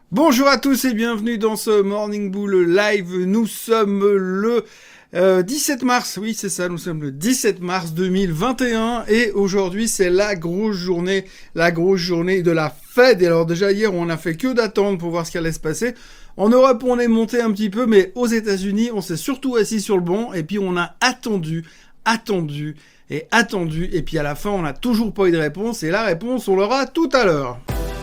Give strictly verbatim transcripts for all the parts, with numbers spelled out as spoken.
Bonjour à tous et bienvenue dans ce Morning Bull Live. Nous sommes le euh, dix-sept mars, oui c'est ça, nous sommes le dix-sept mars deux mille vingt et un et aujourd'hui c'est la grosse journée, la grosse journée de la Fed. Et alors déjà hier on a fait que d'attendre pour voir ce qui allait se passer. En Europe on est monté un petit peu, mais aux États-Unis on s'est surtout assis sur le banc et puis on a attendu, attendu et attendu et puis à la fin on n'a toujours pas eu de réponse et la réponse on l'aura tout à l'heure.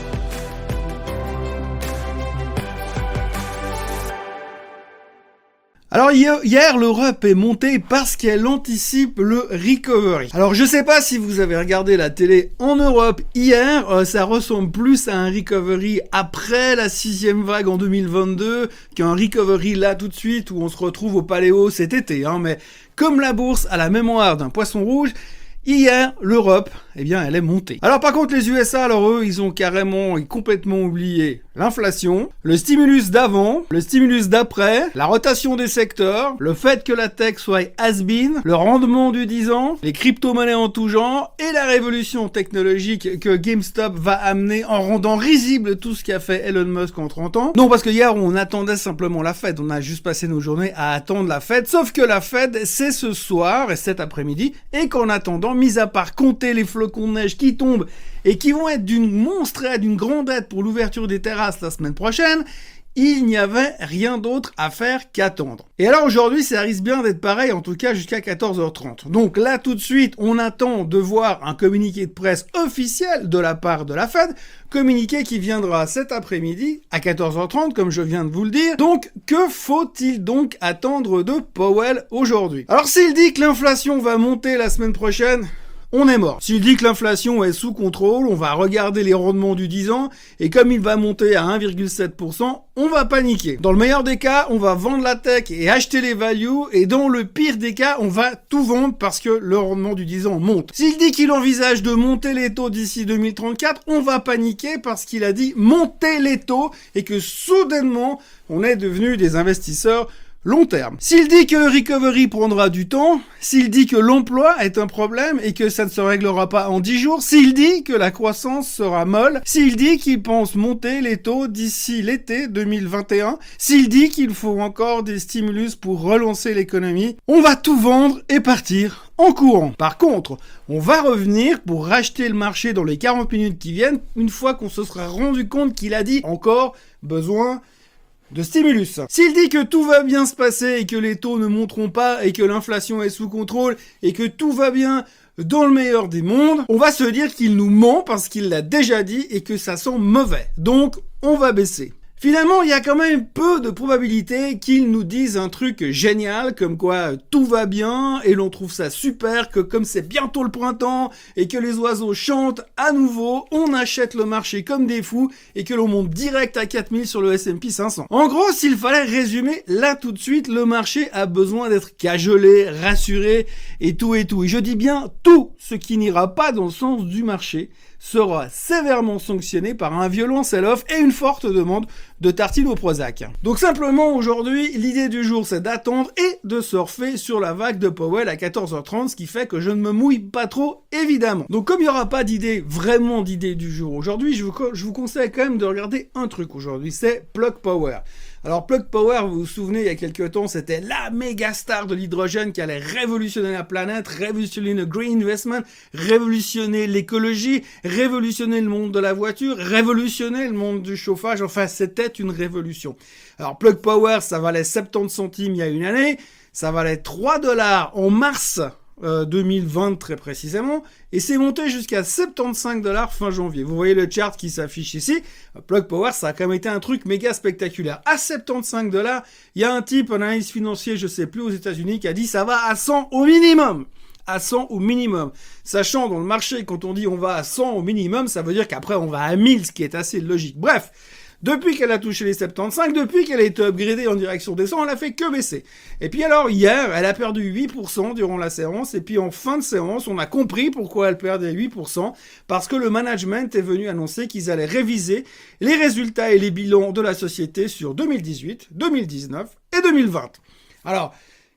Alors hier, hier l'Europe est montée parce qu'elle anticipe le recovery. Alors je sais pas si vous avez regardé la télé en Europe hier, euh, ça ressemble plus à un recovery après la sixième vague en deux mille vingt-deux qu'un recovery là tout de suite où on se retrouve au Paléo cet été. Hein, mais comme la bourse a la mémoire d'un poisson rouge, hier, l'Europe, eh bien, elle est montée. Alors par contre, les U S A, alors eux, ils ont carrément et complètement oublié l'inflation, le stimulus d'avant, le stimulus d'après, la rotation des secteurs, le fait que la tech soit has-been, le rendement du dix ans, les crypto-monnaies en tout genre, et la révolution technologique que GameStop va amener en rendant risible tout ce qu'a fait Elon Musk en trente ans. Non, parce que hier, on attendait simplement la Fed. On a juste passé nos journées à attendre la Fed, sauf que la Fed, c'est ce soir et cet après-midi, et qu'en attendant, mis à part compter les flocons de neige qui tombent et qui vont être d'une monstre aide, d'une grande aide pour l'ouverture des terrasses la semaine prochaine, il n'y avait rien d'autre à faire qu'attendre. Et alors aujourd'hui, ça risque bien d'être pareil, en tout cas jusqu'à quatorze heures trente. Donc là, tout de suite, on attend de voir un communiqué de presse officiel de la part de la Fed, communiqué qui viendra cet après-midi à quatorze heures trente, comme je viens de vous le dire. Donc, que faut-il donc attendre de Powell aujourd'hui? Alors s'il dit que l'inflation va monter la semaine prochaine, on est mort. S'il dit que l'inflation est sous contrôle, on va regarder les rendements du dix ans, et comme il va monter à un virgule sept pour cent, on va paniquer. Dans le meilleur des cas, on va vendre la tech et acheter les values, et dans le pire des cas, on va tout vendre parce que le rendement du dix ans monte. S'il dit qu'il envisage de monter les taux d'ici deux mille trente-quatre, on va paniquer parce qu'il a dit monter les taux, et que soudainement, on est devenu des investisseurs long terme. S'il dit que le recovery prendra du temps, s'il dit que l'emploi est un problème et que ça ne se réglera pas en dix jours, s'il dit que la croissance sera molle, s'il dit qu'il pense monter les taux d'ici l'été deux mille vingt et un, s'il dit qu'il faut encore des stimulus pour relancer l'économie, on va tout vendre et partir en courant. Par contre, on va revenir pour racheter le marché dans les quarante minutes qui viennent, une fois qu'on se sera rendu compte qu'il a dit encore besoin de stimulus. S'il dit que tout va bien se passer et que les taux ne monteront pas et que l'inflation est sous contrôle et que tout va bien dans le meilleur des mondes, on va se dire qu'il nous ment parce qu'il l'a déjà dit et que ça sent mauvais. Donc, on va baisser. Finalement, il y a quand même peu de probabilité qu'ils nous disent un truc génial, comme quoi tout va bien, et l'on trouve ça super, que comme c'est bientôt le printemps, et que les oiseaux chantent à nouveau, on achète le marché comme des fous, et que l'on monte direct à quatre mille sur le S and P cinq cents. En gros, s'il fallait résumer, là tout de suite, le marché a besoin d'être cajolé, rassuré, et tout et tout. Et je dis bien tout ce qui n'ira pas dans le sens du marché sera sévèrement sanctionné par un violent sell-off et une forte demande de tartines au Prozac. Donc simplement aujourd'hui, l'idée du jour c'est d'attendre et de surfer sur la vague de Powell à quatorze heures trente, ce qui fait que je ne me mouille pas trop évidemment. Donc comme il n'y aura pas d'idée, vraiment d'idée du jour aujourd'hui, je vous, je vous conseille quand même de regarder un truc aujourd'hui, c'est Plug Power. Alors Plug Power, vous vous souvenez, il y a quelques temps, c'était la méga star de l'hydrogène qui allait révolutionner la planète, révolutionner le green investment, révolutionner l'écologie, révolutionner le monde de la voiture, révolutionner le monde du chauffage, enfin c'était une révolution. Alors Plug Power, ça valait soixante-dix centimes il y a une année, ça valait trois dollars en mars Euh, deux mille vingt très précisément, et c'est monté jusqu'à soixante-quinze dollars fin janvier. Vous voyez le chart qui s'affiche ici. Plug Power, ça a quand même été un truc méga spectaculaire. À soixante-quinze dollars, il y a un type, un analyste financier, je sais plus, aux États-Unis, qui a dit ça va à cent au minimum. À cent au minimum. Sachant dans le marché, quand on dit on va à cent au minimum, ça veut dire qu'après on va à mille, ce qui est assez logique. Bref. Depuis qu'elle a touché les soixante-quinze, depuis qu'elle a été upgradée en direction des cent, elle a fait que baisser. Et puis alors, hier, elle a perdu huit pour cent durant la séance, et puis en fin de séance, on a compris pourquoi elle perdait huit pour cent, parce que le management est venu annoncer qu'ils allaient réviser les résultats et les bilans de la société sur deux mille dix-huit, deux mille dix-neuf et deux mille vingt. Alors,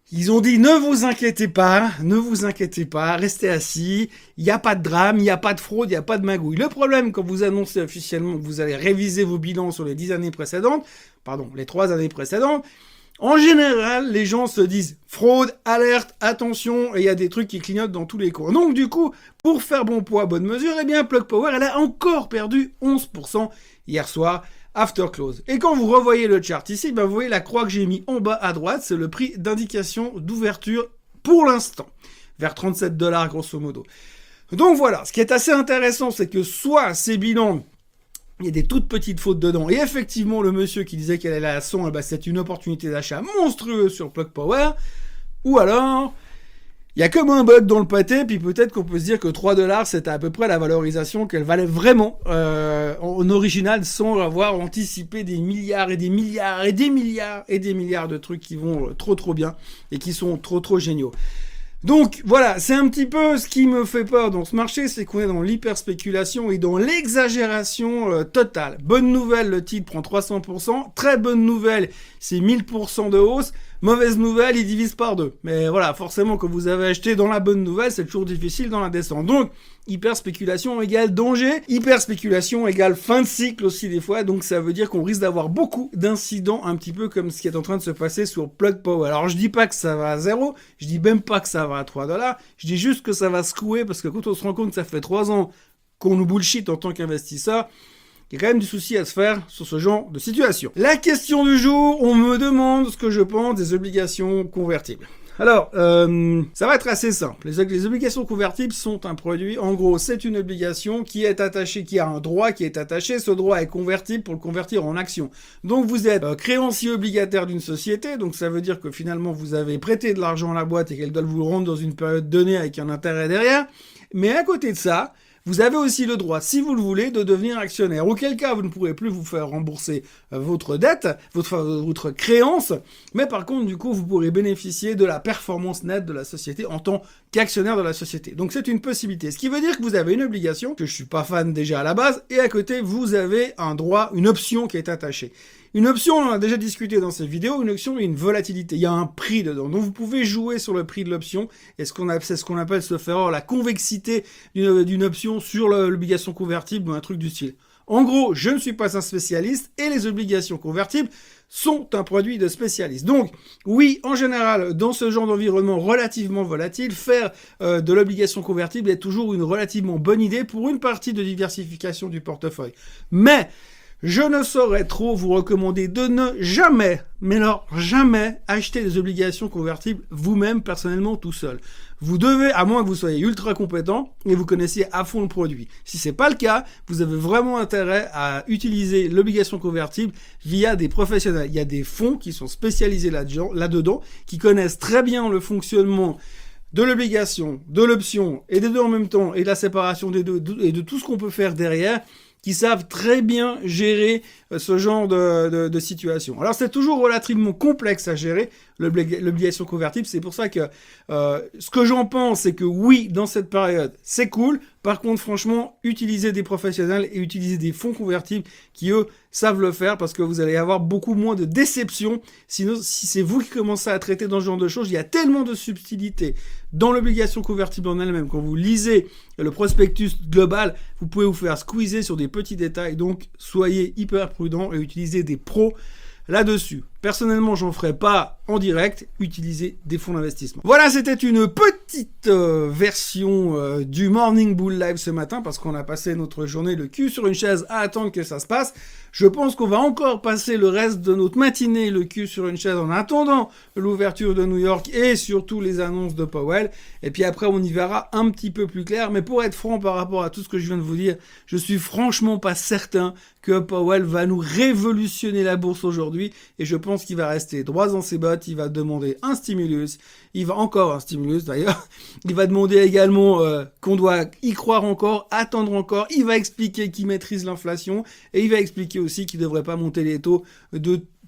Ils ont dit ne vous inquiétez pas, ne vous inquiétez pas, restez assis, il n'y a pas de drame, il n'y a pas de fraude, il n'y a pas de magouille. Le problème quand vous annoncez officiellement que vous allez réviser vos bilans sur les dix années précédentes, pardon, les trois années précédentes, en général, les gens se disent fraude, alerte, attention, et il y a des trucs qui clignotent dans tous les coins. Donc du coup, pour faire bon poids, bonne mesure, eh bien Plug Power, elle a encore perdu onze pour cent hier soir. After close. Et quand vous revoyez le chart ici, ben vous voyez la croix que j'ai mis en bas à droite, c'est le prix d'indication d'ouverture pour l'instant, vers trente-sept dollars grosso modo. Donc voilà, ce qui est assez intéressant, c'est que soit ces bilans, il y a des toutes petites fautes dedans, et effectivement le monsieur qui disait qu'elle allait à cent, eh ben, c'est une opportunité d'achat monstrueuse sur Plug Power, ou alors... il y a comme un bug dans le pâté, puis peut-être qu'on peut se dire que trois dollars, c'était à peu près la valorisation qu'elle valait vraiment euh, en original, sans avoir anticipé des milliards et des milliards et des milliards et des milliards de trucs qui vont trop trop bien et qui sont trop trop géniaux. Donc voilà, c'est un petit peu ce qui me fait peur dans ce marché, c'est qu'on est dans l'hyperspéculation et dans l'exagération euh, totale. Bonne nouvelle, le titre prend trois cents pour cent. Très bonne nouvelle, c'est mille pour cent de hausse. Mauvaise nouvelle, il divise par deux. Mais voilà, forcément, quand vous avez acheté dans la bonne nouvelle, c'est toujours difficile dans la descente. Donc, hyperspéculation égale danger. Hyperspéculation égale fin de cycle aussi des fois. Donc, ça veut dire qu'on risque d'avoir beaucoup d'incidents, un petit peu comme ce qui est en train de se passer sur Plug Power. Alors, je dis pas que ça va à zéro. Je dis même pas que ça va à trois dollars. Je dis juste que ça va secouer parce que quand on se rend compte que ça fait trois ans qu'on nous bullshit en tant qu'investisseur, il y a quand même du souci à se faire sur ce genre de situation. La question du jour, on me demande ce que je pense des obligations convertibles. Alors, euh, ça va être assez simple. Les, les obligations convertibles sont un produit, en gros, c'est une obligation qui est attachée, qui a un droit qui est attaché. Ce droit est convertible pour le convertir en action. Donc, vous êtes euh, créancier obligataire d'une société. Donc, ça veut dire que finalement, vous avez prêté de l'argent à la boîte et qu'elle doit vous le rendre dans une période donnée avec un intérêt derrière. Mais à côté de ça, vous avez aussi le droit, si vous le voulez, de devenir actionnaire. Auquel cas, vous ne pourrez plus vous faire rembourser votre dette, votre, votre créance, mais par contre, du coup, vous pourrez bénéficier de la performance nette de la société en tant qu'actionnaire de la société. Donc, c'est une possibilité. Ce qui veut dire que vous avez une obligation, que je suis pas fan déjà à la base, et à côté, vous avez un droit, une option qui est attachée. Une option, on en a déjà discuté dans cette vidéo, une option et une volatilité. Il y a un prix dedans. Donc vous pouvez jouer sur le prix de l'option. Et ce qu'on a, c'est ce qu'on appelle se faire la convexité d'une, d'une option sur le, l'obligation convertible ou un truc du style. En gros, je ne suis pas un spécialiste et les obligations convertibles sont un produit de spécialiste. Donc, oui, en général, dans ce genre d'environnement relativement volatile, faire euh, de l'obligation convertible est toujours une relativement bonne idée pour une partie de diversification du portefeuille. Mais je ne saurais trop vous recommander de ne jamais, mais alors jamais, acheter des obligations convertibles vous-même, personnellement, tout seul. Vous devez, à moins que vous soyez ultra compétent et vous connaissiez à fond le produit. Si c'est pas le cas, vous avez vraiment intérêt à utiliser l'obligation convertible via des professionnels. Il y a des fonds qui sont spécialisés là-dedans, là-dedans, qui connaissent très bien le fonctionnement de l'obligation, de l'option, et des deux en même temps, et de la séparation des deux, et de tout ce qu'on peut faire derrière, qui savent très bien gérer ce genre de, de, de situation. Alors c'est toujours relativement complexe à gérer, l'obligation convertible, c'est pour ça que euh, ce que j'en pense, c'est que oui, dans cette période, c'est cool. Par contre, franchement, utilisez des professionnels et utilisez des fonds convertibles qui, eux, savent le faire parce que vous allez avoir beaucoup moins de déceptions. Sinon, si c'est vous qui commencez à traiter dans ce genre de choses, il y a tellement de subtilité dans l'obligation convertible en elle-même. Quand vous lisez le prospectus global, vous pouvez vous faire squeezer sur des petits détails. Donc, soyez hyper prudents et utilisez des pros là-dessus. Personnellement, j'en ferai pas en direct, utilisez des fonds d'investissement. Voilà, c'était une petite euh, version euh, du Morning Bull Live ce matin, parce qu'on a passé notre journée le cul sur une chaise à attendre que ça se passe. Je pense qu'on va encore passer le reste de notre matinée le cul sur une chaise en attendant l'ouverture de New York et surtout les annonces de Powell. Et puis après, on y verra un petit peu plus clair. Mais pour être franc par rapport à tout ce que je viens de vous dire, je suis franchement pas certain que Powell va nous révolutionner la bourse aujourd'hui. Et je pense qu'il va rester droit dans ses bottes. Il va demander un stimulus. Il va encore un stimulus d'ailleurs. Il va demander également euh, qu'on doit y croire encore, attendre encore. Il va expliquer qu'il maîtrise l'inflation et il va expliquer aussi qu'il ne devrait pas monter les taux de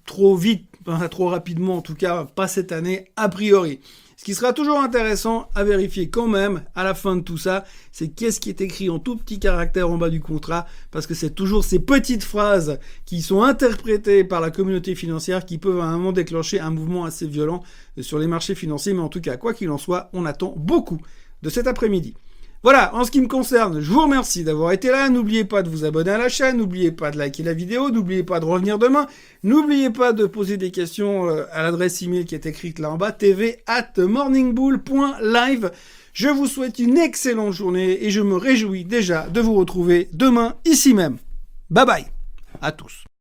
trop vite, pas trop rapidement en tout cas, pas cette année a priori. Ce qui sera toujours intéressant à vérifier quand même à la fin de tout ça, c'est qu'est-ce qui est écrit en tout petits caractères en bas du contrat, parce que c'est toujours ces petites phrases qui sont interprétées par la communauté financière qui peuvent à un moment déclencher un mouvement assez violent sur les marchés financiers. Mais en tout cas, quoi qu'il en soit, on attend beaucoup de cet après-midi. Voilà, en ce qui me concerne, je vous remercie d'avoir été là. N'oubliez pas de vous abonner à la chaîne, n'oubliez pas de liker la vidéo, n'oubliez pas de revenir demain, n'oubliez pas de poser des questions à l'adresse email qui est écrite là en bas, t v at morningbull point live. Je vous souhaite une excellente journée et je me réjouis déjà de vous retrouver demain ici même. Bye bye à tous.